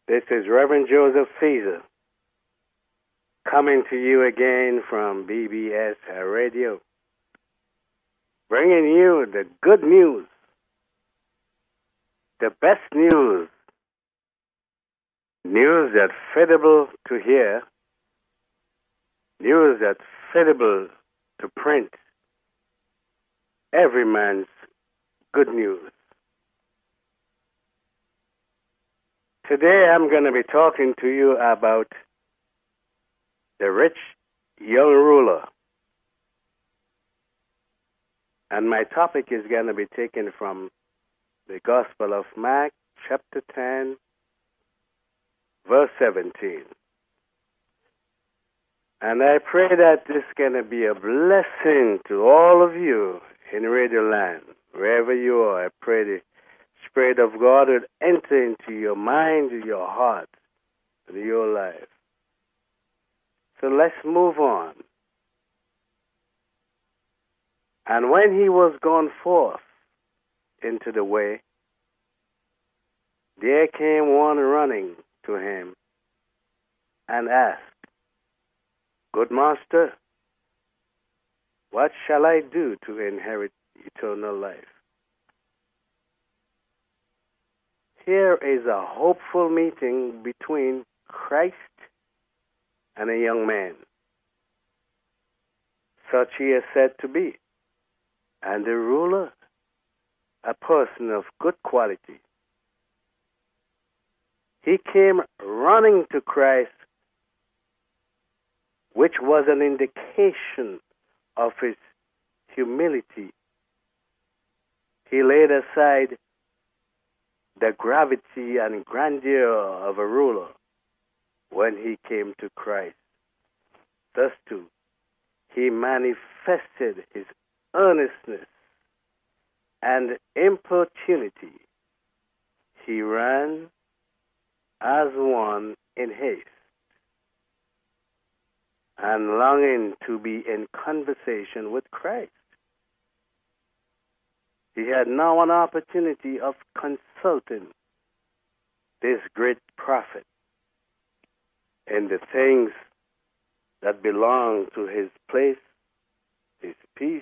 This is Reverend Joseph Caesar coming to you again from BBS Radio, bringing you the good news, the best news, news that's fitable to hear, news that's fitable to print, every man's good news. Today I'm going to be talking to you about the rich young ruler. And my topic is going to be taken from the Gospel of Mark, chapter 10, verse 17. And I pray that this is going to be a blessing to all of you in Radio Land, wherever you are. I pray the Spirit of God would enter into your mind, your heart, and your life. So let's move on. And when he was gone forth into the way, there came one running to him and asked, Good master, what shall I do to inherit eternal life? Here is a hopeful meeting between Christ and a young man. Such he is said to be. And the ruler, a person of good quality. He came running to Christ, which was an indication of his humility. He laid aside the gravity and grandeur of a ruler when he came to Christ. Thus too, he manifested his earnestness and importunity. He ran as one in haste and longing to be in conversation with Christ. He had now an opportunity of consulting this great prophet in the things that belong to his place, his peace,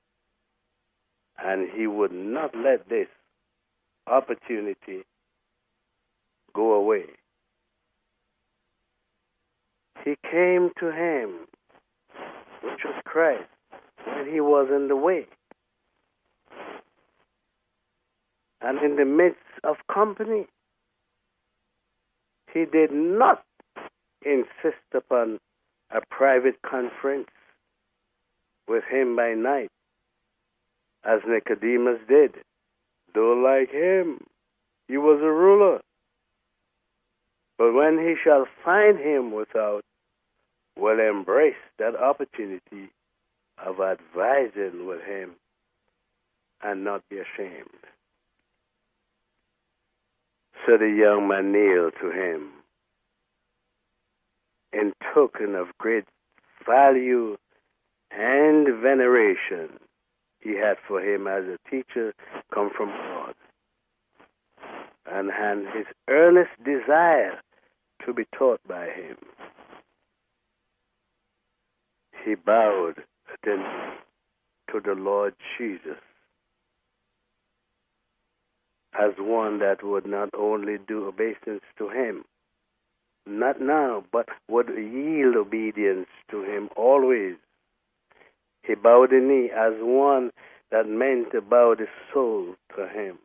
and he would not let this opportunity go away. He came to him, which was Christ, when he was in the way. And in the midst of company, he did not insist upon a private conference with him by night, as Nicodemus did. Though like him, he was a ruler. But when he shall find him without, will embrace that opportunity of advising with him and not be ashamed. So the young man kneeled to him in token of great value and veneration he had for him as a teacher come from God, and his earnest desire to be taught by him. He bowed then to the Lord Jesus as one that would not only do obeisance to him, not now, but would yield obedience to him always. He bowed the knee as one that meant to bow the soul to him.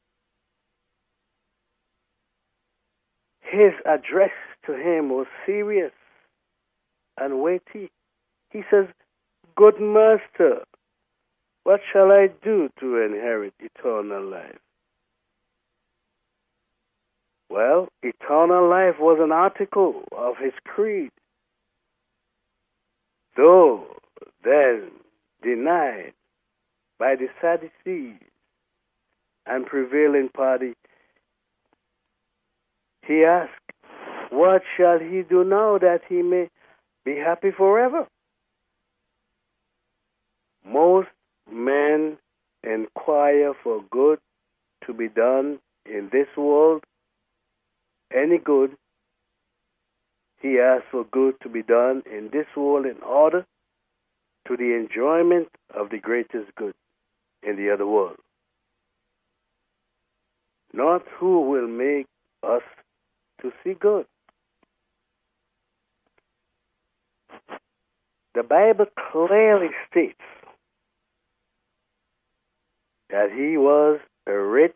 His address to him was serious and weighty. He says, Good master, what shall I do to inherit eternal life? Well, eternal life was an article of his creed, though then denied by the Sadducees and prevailing party. He asked, What shall he do now that he may be happy forever? Most men inquire for good to be done in this world any good, he asks for good to be done in this world in order to the enjoyment of the greatest good in the other world. Not who will make us to see good. The Bible clearly states that he was a rich,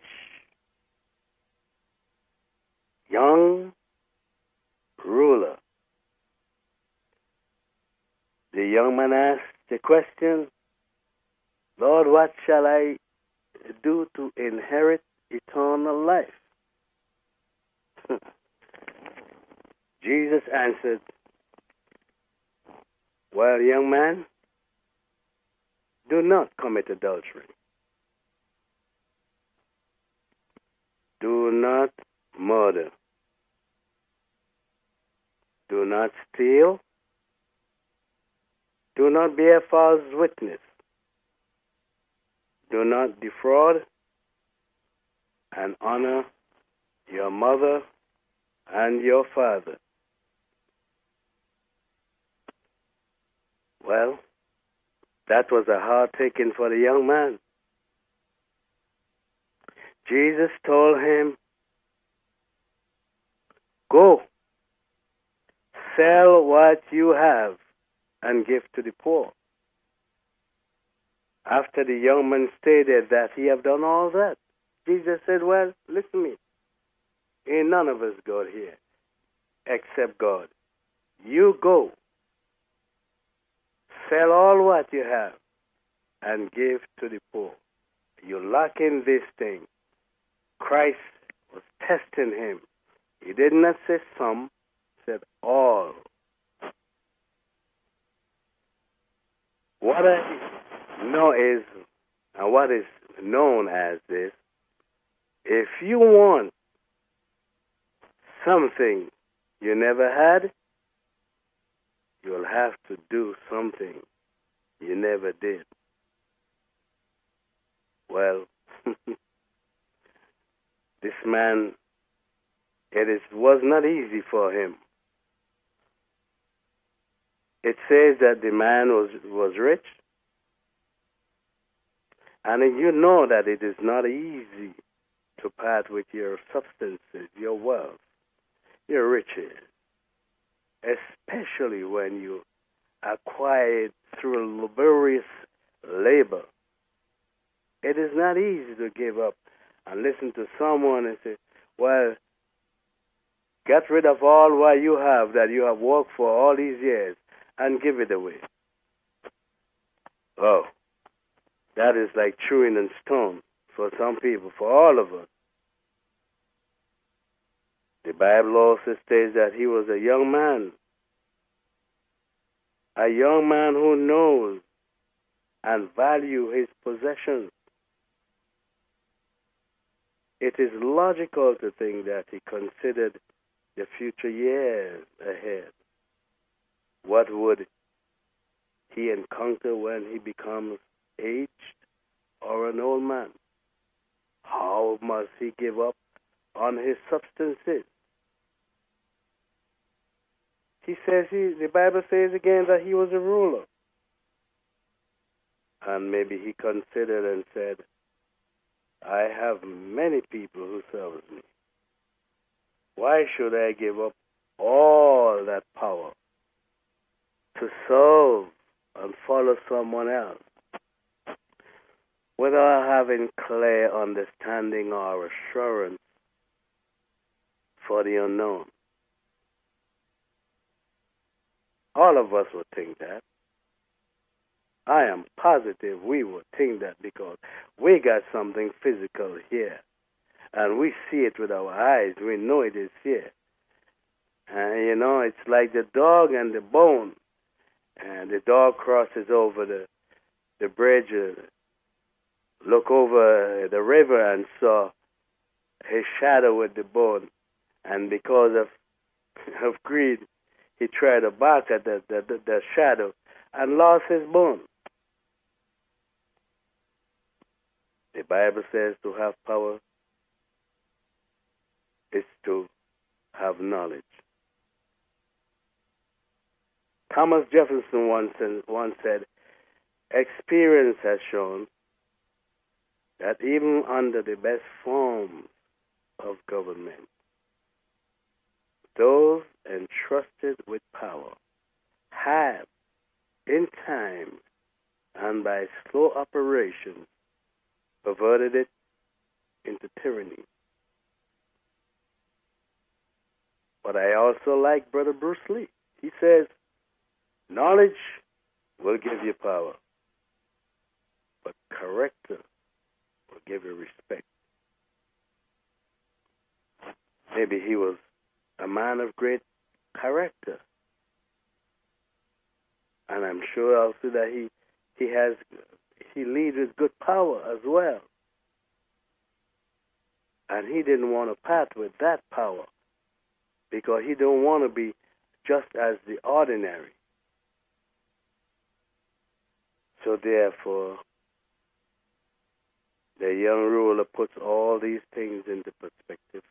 young ruler. The young man asked the question, Lord, what shall I do to inherit eternal life? Jesus answered, well, young man, do not commit adultery. Do not murder. Do not steal. Do not bear false witness. Do not defraud. And honor your mother and your father. Well, that was a hard taking for the young man. Jesus told him, go, sell what you have and give to the poor. After the young man stated that he have done all that, Jesus said, well, listen to me. Ain't none of us got here except God. You go. Sell all what you have and give to the poor. You lack in this thing. Christ was testing him. He did not say some, he said all. What I know is, and what is known as this, if you want something you never had, you'll have to do something you never did. Well, this man, was not easy for him. It says that the man was rich, and you know that it is not easy to part with your substances, your wealth, your riches, especially when you acquire it through laborious labor. It is not easy to give up and listen to someone and say, well, get rid of all what you have that you have worked for all these years and give it away. Oh, that is like chewing on stone for some people, for all of us. The Bible also states that he was a young man who knows and values his possessions. It is logical to think that he considered the future years ahead. What would he encounter when he becomes aged or an old man? How must he give up on his substances? The Bible says again that he was a ruler. And maybe he considered and said, I have many people who serve me. Why should I give up all that power to serve and follow someone else without having clear understanding or assurance for the unknown? All of us would think that. I am positive we would think that because we got something physical here. And we see it with our eyes. We know it is here. And, it's like the dog and the bone. And the dog crosses over the bridge, look over the river and saw his shadow with the bone. And because of greed, he tried to bark at the shadow and lost his bone. The Bible says to have power is to have knowledge. Thomas Jefferson once said, experience has shown that even under the best forms of government, those entrusted with power have, in time and by slow operations, perverted it into tyranny. But I also like Brother Bruce Lee. He says, knowledge will give you power, but character will give you respect. Maybe he was a man of great character. And I'm sure also that he leads with good power as well. And he didn't want to part with that power because he don't want to be just as the ordinary. So therefore, the young ruler puts all these things into perspective,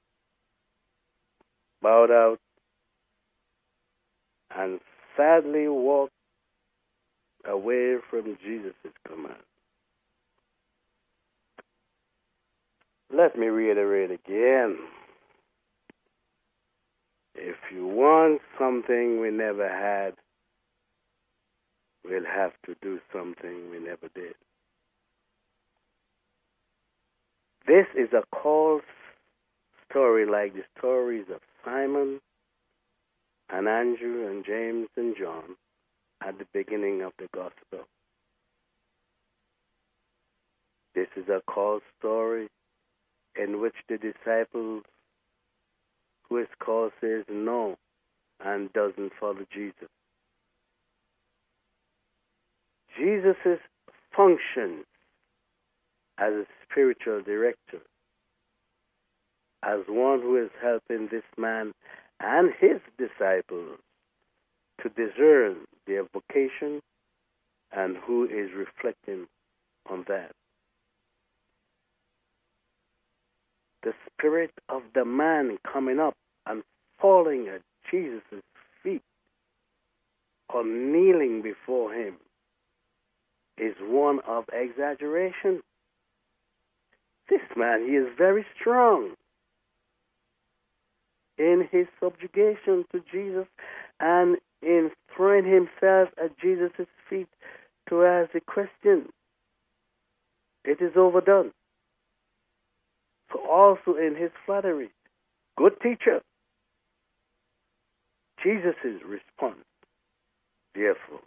bowed out, and sadly walked away from Jesus' command. Let me reiterate again. If you want something we never had, we'll have to do something we never did. This is a call story like the stories of Simon and Andrew and James and John at the beginning of the gospel. This is a call story in which the disciples, who is called, says no and doesn't follow Jesus. Jesus' function as a spiritual director, as one who is helping this man and his disciples to discern their vocation and who is reflecting on that. The spirit of the man coming up and falling at Jesus' feet or kneeling before him is one of exaggeration. This man, he is very strong in his subjugation to Jesus and in throwing himself at Jesus' feet to ask a question. It is overdone. So also in his flattery, good teacher. Jesus' response, therefore,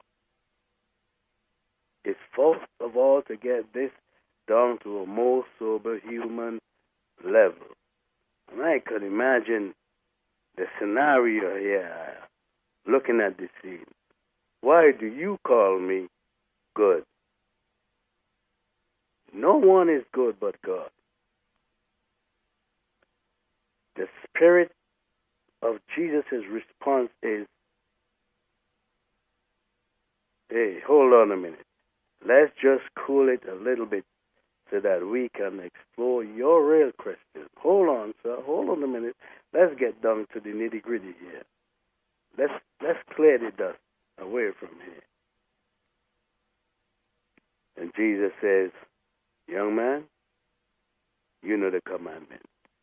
is first of all to get this down to a more sober human level. And I could imagine the scenario here, looking at the scene. Why do you call me good? No one is good but God. The spirit of Jesus' response is, hey, hold on a minute. Let's just cool it a little bit so that we can explore your real question. Hold on, sir. Hold on a minute. Let's get down to the nitty-gritty here. Let's clear the dust away from here. And Jesus says, young man, you know the commandment.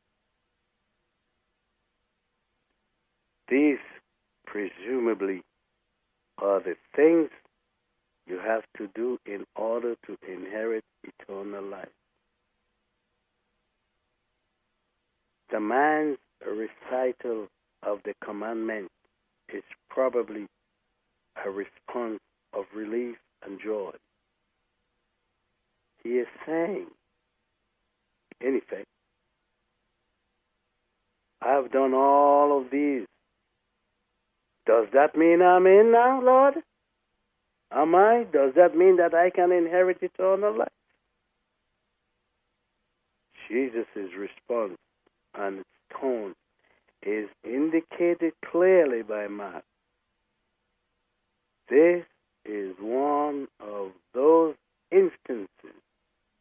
These presumably are the things you have to do in order to inherit eternal life. The man's recital of the commandment is probably a response of relief and joy. He is saying, in effect, I've done all of these. Does that mean I'm in now, Lord? Am I? Does that mean that I can inherit eternal life? Jesus' response and its tone is indicated clearly by Mark. This is one of those instances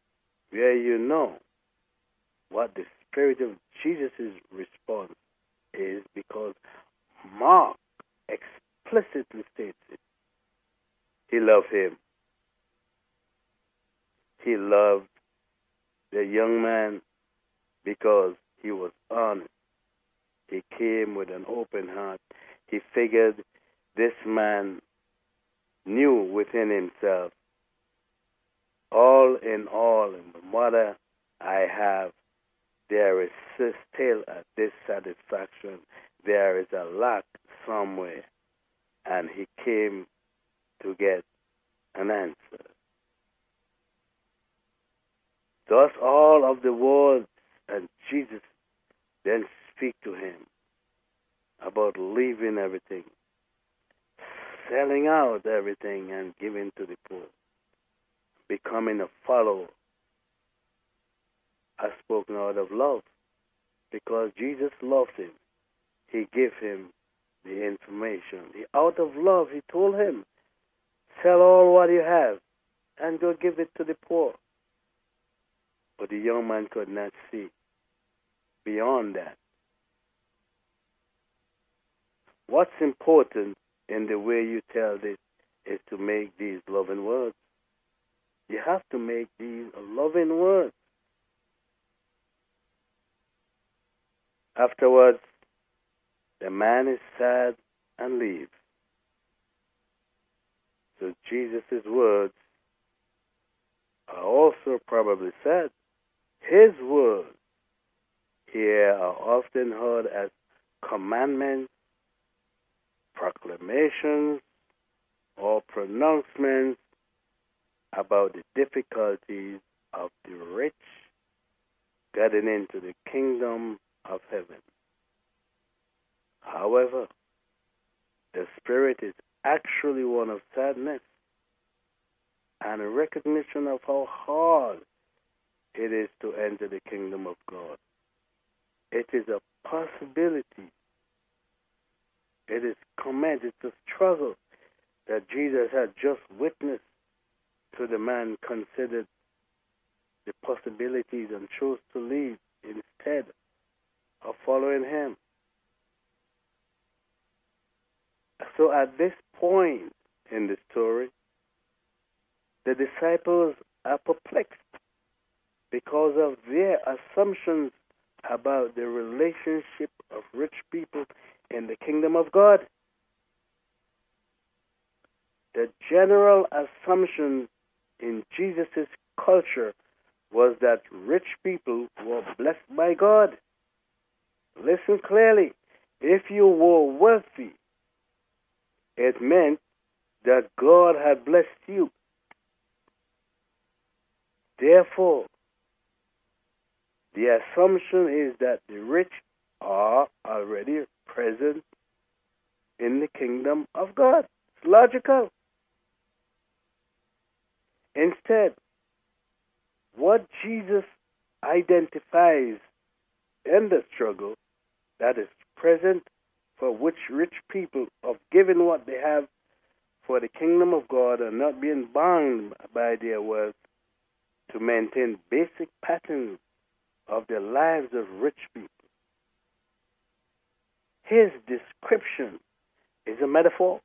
where you know what the spirit of Jesus' response is because Mark explicitly states it. He loved him. He loved the young man because he was honest. He came with an open heart. He figured this man knew within himself, all in all, in the mother I have, there is still a dissatisfaction. There is a lack somewhere. And he came to get an answer. Thus all of the words, and Jesus then speak to him about leaving everything, selling out everything and giving to the poor, becoming a follower. I spoke out of love because Jesus loved him. He gave him the information. Out of love, he told him, sell all what you have and go give it to the poor. But the young man could not see beyond that. What's important in the way you tell this is to make these loving words. You have to make these loving words. Afterwards, the man is sad and leaves. So Jesus' words are also probably sad. His words here are often heard as commandments, proclamations, or pronouncements about the difficulties of the rich getting into the kingdom of heaven. However, the spirit is actually one of sadness and a recognition of how hard it is to enter the kingdom of God. It is a possibility. It is commended to struggle that Jesus had just witnessed to the man considered the possibilities and chose to leave instead of following him. So at this point in the story, the disciples are perplexed because of their assumptions about the relationship of rich people in the kingdom of God. The general assumption in Jesus' culture was that rich people were blessed by God. Listen clearly. If you were wealthy, it meant that God had blessed you. Therefore, the assumption is that the rich are already present in the kingdom of God. It's logical. Instead, what Jesus identifies in the struggle that is present for which rich people of giving what they have for the kingdom of God and not being bound by their wealth to maintain basic patterns of the lives of rich people. His description is a metaphor.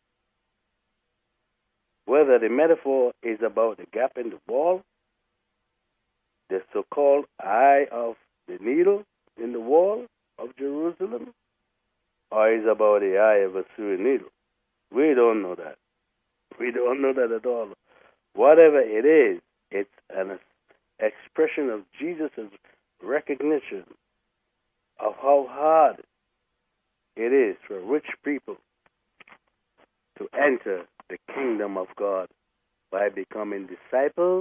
Whether the metaphor is about the gap in the wall, the so-called eye of the needle in the wall of Jerusalem, or is about the eye of a sewing needle. We don't know that. We don't know that at all. Whatever it is, it's an expression of Jesus' recognition of how hard it is for rich people to enter the kingdom of God by becoming disciples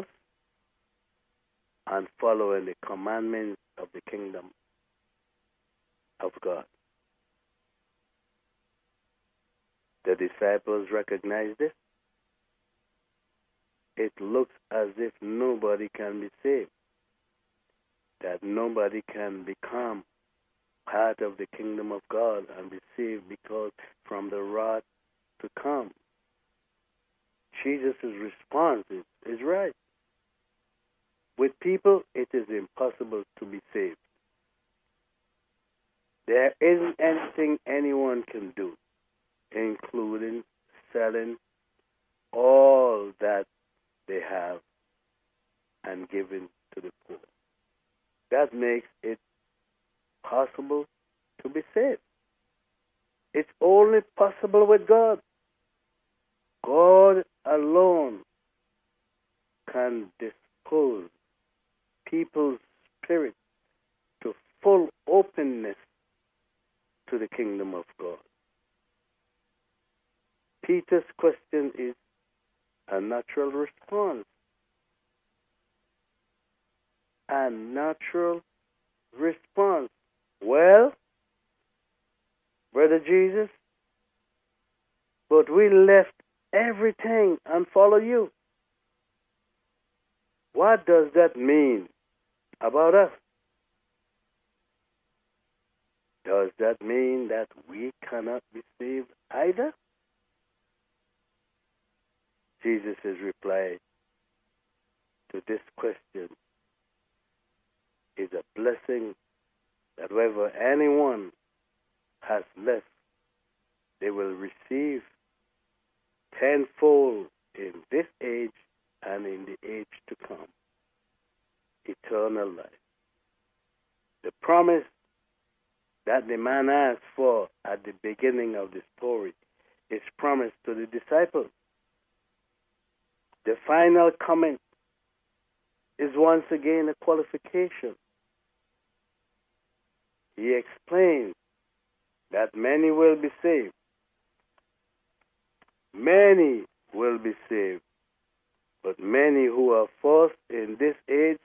and following the commandments of the kingdom of God. The disciples recognized this. It looks as if nobody can be saved, that nobody can become part of the kingdom of God and be saved because from the wrath to come. Jesus' response is right. With people, it is impossible to be saved. There isn't anything anyone can do, including selling all that they have and giving to the poor. That makes it possible to be saved. It's only possible with God. God alone can dispose people's spirit to full openness to the kingdom of God. Peter's question is a natural response. A natural response. Well, Brother Jesus, but we left everything and follow you. What does that mean about us? Does that mean that we cannot be saved either? Jesus' reply to this question is a blessing that whether anyone has less, they will receive tenfold in this age and in the age to come. Eternal life. The promise that the man asked for at the beginning of the story is promised to the disciples. The final comment is once again a qualification. He explains that many will be saved. Many will be saved, but many who are first in this age,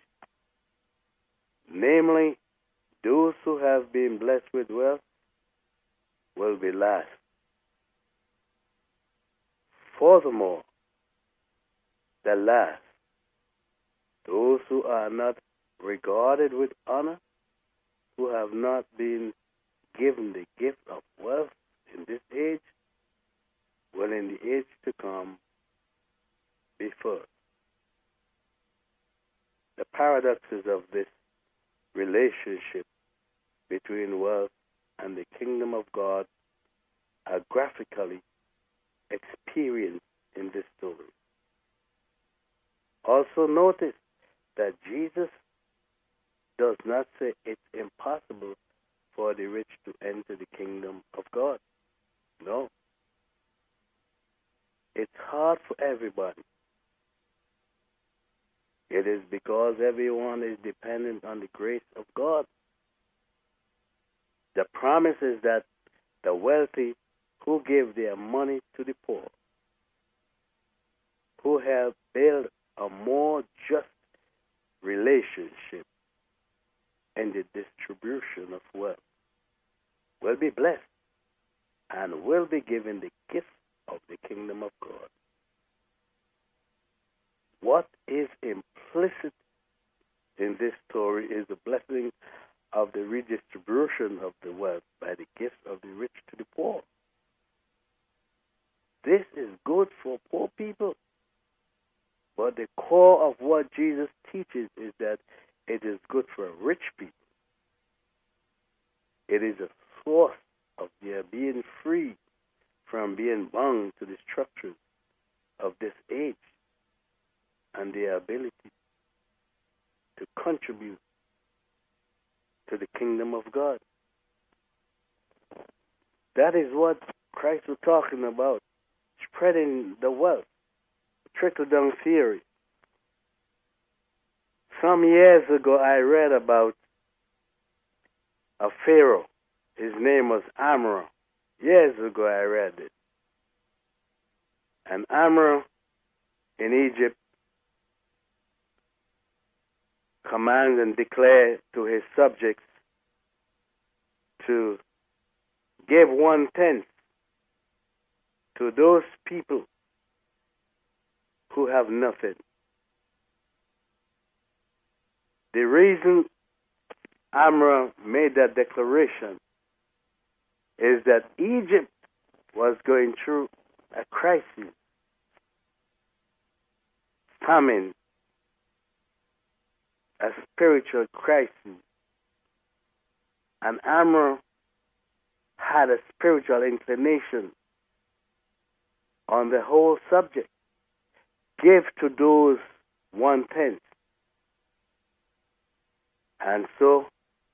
namely those who have been blessed with wealth, will be last. Furthermore, the last, those who are not regarded with honor, who have not been given the gift of wealth in this age, will in the age to come be first. The paradoxes of this relationship between wealth and the kingdom of God are graphically experienced in this story. Also notice that Jesus does not say it's impossible for the rich to enter the kingdom of God. No. It's hard for everybody. It is because everyone is dependent on the grace of God. The promise is that the wealthy who give their money to the poor, who help build a more just relationship in the distribution of wealth, will be blessed and will be given the gift of the kingdom of God. What is implicit in this story is the blessing of the redistribution of the wealth by the gifts of the rich to the poor. This is good for poor people. But the core of what Jesus teaches is that it is good for rich people. It is a source of their being free from being bound to the structures of this age and their ability to contribute to the kingdom of God. That is what Christ was talking about, spreading the wealth, trickle-down theory. Some years ago, I read about a pharaoh. His name was Amram. Years ago, I read it. And Amram in Egypt commands and declares to his subjects to give 1/10 to those people who have nothing. The reason Amram made that declaration is that Egypt was going through a crisis, famine, a spiritual crisis. And Amram had a spiritual inclination on the whole subject. Give to those 1/10. And so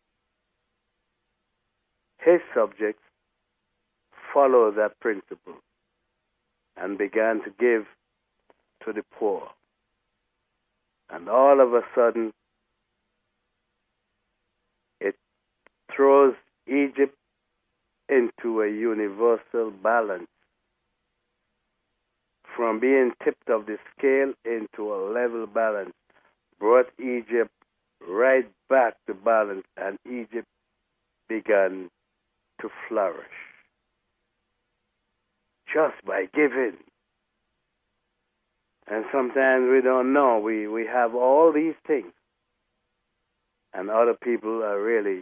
his subjects followed that principle and began to give to the poor. And all of a sudden, it throws Egypt into a universal balance, from being tipped of the scale into a level balance, brought Egypt right back to balance, and Egypt began to flourish just by giving. And sometimes we don't know. We have all these things, and other people are really,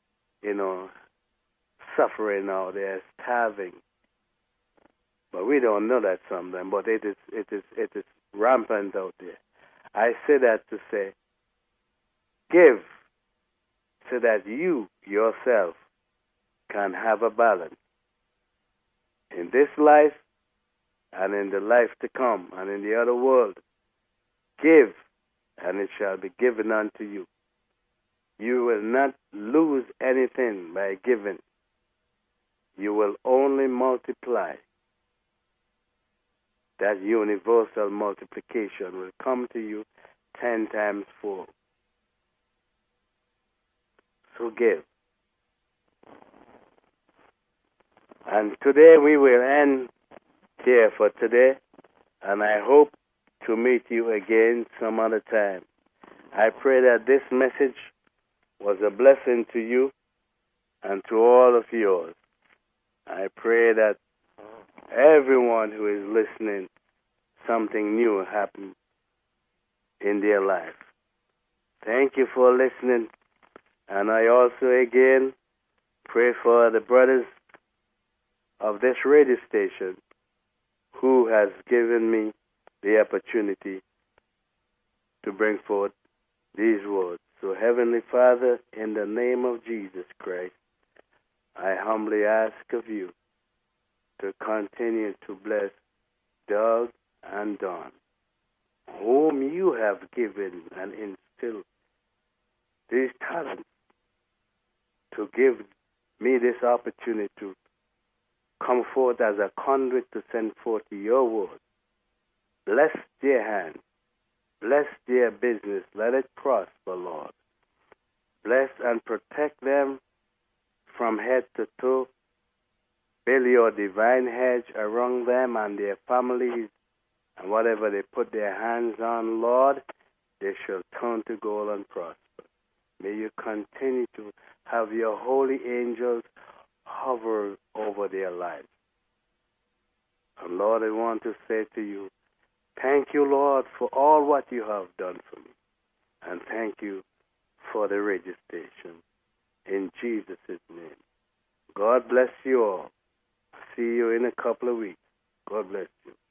suffering now. They're starving. But we don't know that sometimes. But it is rampant out there. I say that to say, give so that you yourself can have a balance in this life and in the life to come and in the other world. Give, and it shall be given unto you. You will not lose anything by giving. You will only multiply. That universal multiplication will come to you 10 times 4. So give. And today we will end here for today, and I hope to meet you again some other time. I pray that this message was a blessing to you and to all of yours. I pray that everyone who is listening, something new happen in their life. Thank you for listening. And I also again pray for the brothers of this radio station who has given me the opportunity to bring forth these words. So Heavenly Father, in the name of Jesus Christ, I humbly ask of you to continue to bless Doug and Don, whom you have given and instilled these talents to give me this opportunity to come forth as a conduit to send forth your word. Bless their hands. Bless their business. Let it prosper, Lord. Bless and protect them from head to toe. Build your divine hedge around them and their families, and whatever they put their hands on, Lord, they shall turn to gold and prosper. May you continue to have your holy angels hover over their lives. And Lord, I want to say to you, thank you, Lord, for all what you have done for me. And thank you for the radio station. In Jesus' name. God bless you all. See you in a couple of weeks. God bless you.